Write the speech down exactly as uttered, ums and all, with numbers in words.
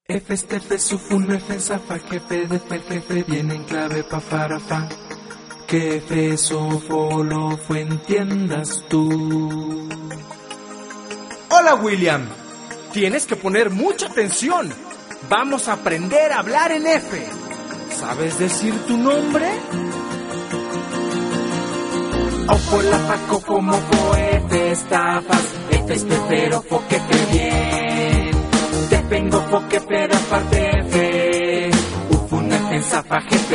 F, este, F, sufun, F, zafa, jefe, de, fe, jefe, viene en clave, pa, para, fa. Que F, sofo, lo, fue, entiendas tú. Hola, William. Tienes que poner mucha atención. Vamos a aprender a hablar en F. ¿Sabes decir tu nombre? Ofo, la, fa, cofo, mofo, F, estafas, F, este, pero, fo, que fe, bien. Te vengo, fo, que pero, aparte, F. Ufun, F, zafa, jefe.